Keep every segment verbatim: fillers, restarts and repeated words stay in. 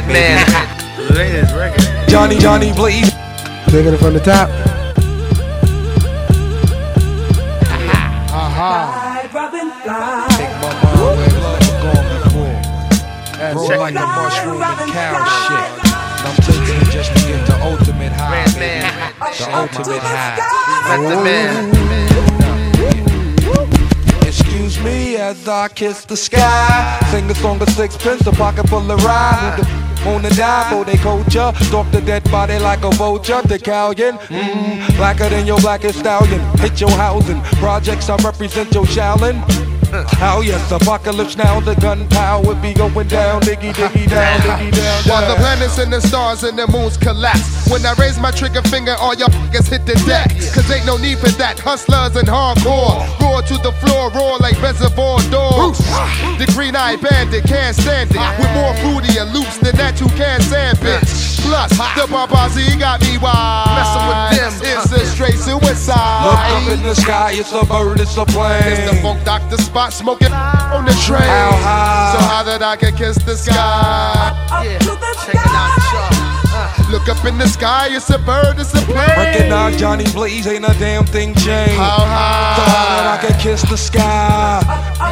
Redman. It ain't his record. Johnny, Johnny Blaze. Taking it from the top. Aha. Take my mind where love is going before. Roll like a mushroom and cow shit. And I'm taking it just to get the ultimate high. Redman. The ultimate high. Redman. Excuse me as I kiss the sky. Sing a song of sixpence, a pocket full of rhyme. On the dive, they culture. Stalk the dead body like a vulture. The Callion, mmm, blacker than your blackest stallion. Hit your housing, projects I represent your Shaolin. Oh yes, apocalypse now, the gunpowder be going down, diggy diggy down, diggy down, down. While the planets and the stars and the moons collapse, when I raise my trigger finger, all y'all f***ers hit the deck. Cause ain't no need for that, hustlers and hardcore. Roar to the floor, roar like reservoir dogs. The green-eyed bandit can't stand it, with more fruity and loops than that you can sand bitch. Plus, the Barbazi got me wild. Messing with them, It's a straight suicide. Look up in the sky, it's a bird, it's a plane. It's the Funk Doctor Spot smoking on the train. How high? So high that I can kiss the sky. Yeah, check it out, y'all. Look up in the sky, it's a bird, it's a plane. Recognize Johnny Blaze, ain't a damn thing changed. How high? So high that I can kiss the sky.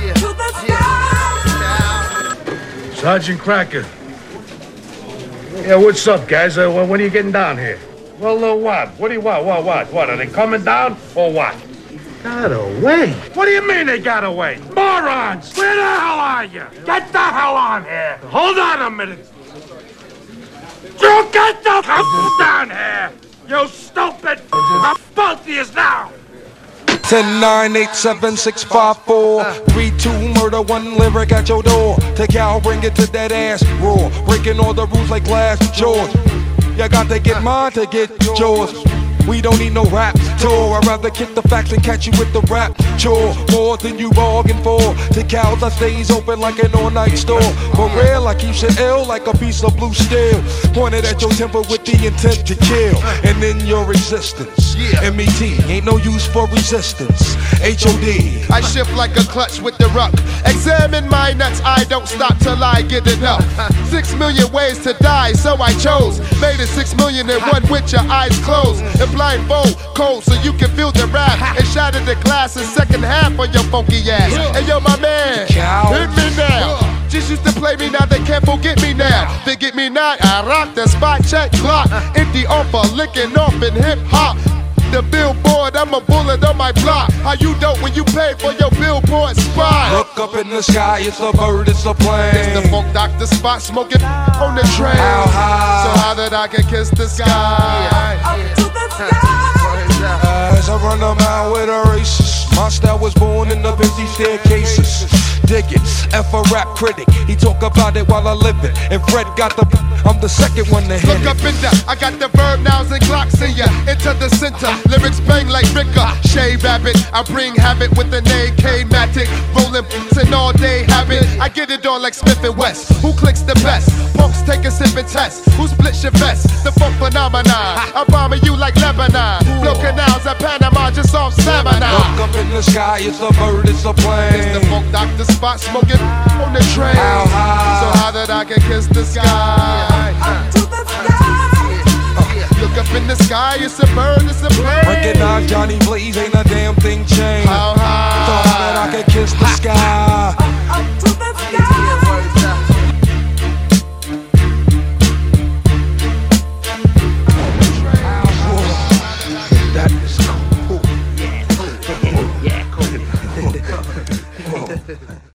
Sergeant Cracker. Yeah, what's up, guys? Uh, when are you getting down here? Well, uh, what? What do you want? What, what, what? Are they coming down or what? Got away? What do you mean they got away? Morons! Where the hell are you? Get the hell on here! Hold on a minute! You get the hell down here! You stupid! I'm both of you now! ten nine eight seven six five four three two murder, one lyric at your door. Take out, bring it to that ass roar. Breaking all the rules like glass jaws. You got to get mine to get yours. We don't need no rap tour. I'd rather kick the facts and catch you with the rap chore. More than you bargained for. To cows, I stays open like an all-night store. For real, I keep shit ill like a piece of blue steel. Pointed at your temper with the intent to kill. And in your existence, M E T ain't no use for resistance. H O D I shift like a clutch with the ruck. Examine my nuts, I don't stop till I get enough. Six million ways to die, so I chose. Made it six million and one with your eyes closed. And blindfold, cold, so you can feel the rap. And shatter the glass in second half on your funky ass. And yo, my man, hit me now. Just used to play me, now they can't forget me now. They get me now, I rock the spot, check clock. Empty offer, licking off in hip hop. The billboard, I'm a bullet on my block. How you dope when you pay for your billboard spot? Look up in the sky, it's a bird, it's a plane. It's the Funk Doctor Spot, smoking on the train. How high? So high that I can kiss the sky. As I run a mile with a racist, my style was born in the busy staircases. Dig it, F a rap critic, he talk about it while I live it. And Fred got the, I'm the second one to hit Look up in there, I got the verb nouns and clocks in ya. Into the center, lyrics bang like Ricker. Shay Rabbit, I bring habit with an A K Matic. Rolling and all day habit. I get it on like Smith and West. Who clicks the best? Punks take a sip and test. Who splits your vest? The funk phenomenon. I'm bombing you like Lebanon. Blow canals at Panama just off stamina. Look up in the sky, it's a bird, it's a plane. It's the Funk Doctor Spot, smoking on the train. How high? So high that I can kiss the sky. Look up in the sky, it's a bird, it's a plane. Recognize Johnny Blaze, ain't a damn thing changed. How high? So high that I can kiss the sky. That is cool. Yeah, cool.